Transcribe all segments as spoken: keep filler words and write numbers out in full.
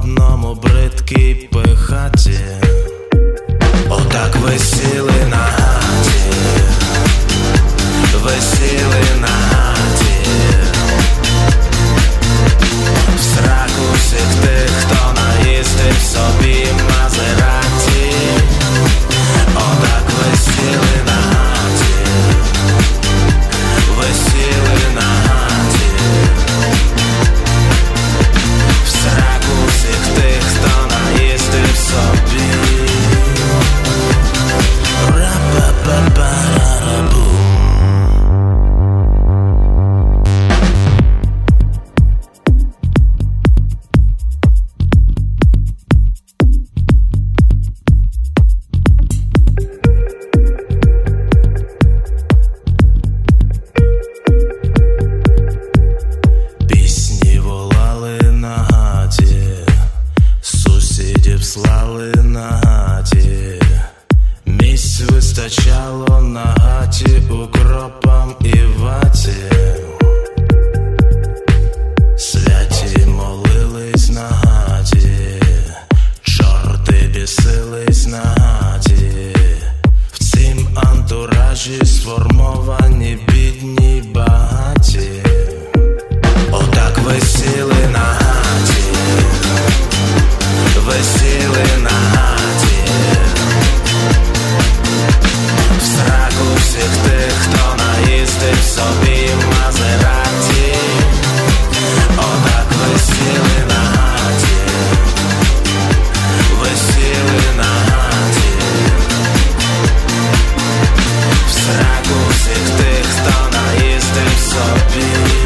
одному бридкій пихаті. Отак висіли на хаті, висіли на хаті, в сраку всіх тих, хто наїздив собі Мазераті. Отак висіли на хаті, висіли на хаті, в сраку всіх тих, хто наїздив собі. Пісні волали на гаті, сусідів слали на гаті, місць вистачало на гаті укропам і ваті. Святі молились на гаті, чорти бісились на гаті, в цім антуражі сформовані бідні багаті. Отак висіли на хаті, висіли на хаті, в сраку всіх тих, хто наїздив собі Мазераті. Отак висіли на хаті, висіли на хаті, в сраку всіх тих, хто наїздив собі.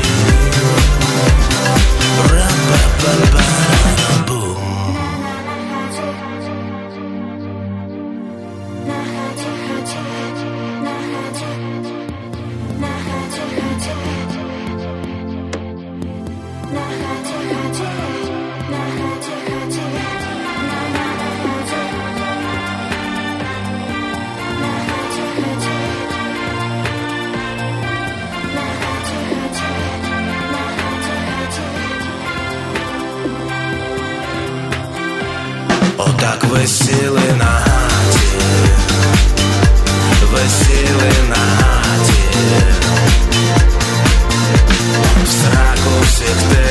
Отак висіли на хаті, висіли на хаті, в сраку всіх тих,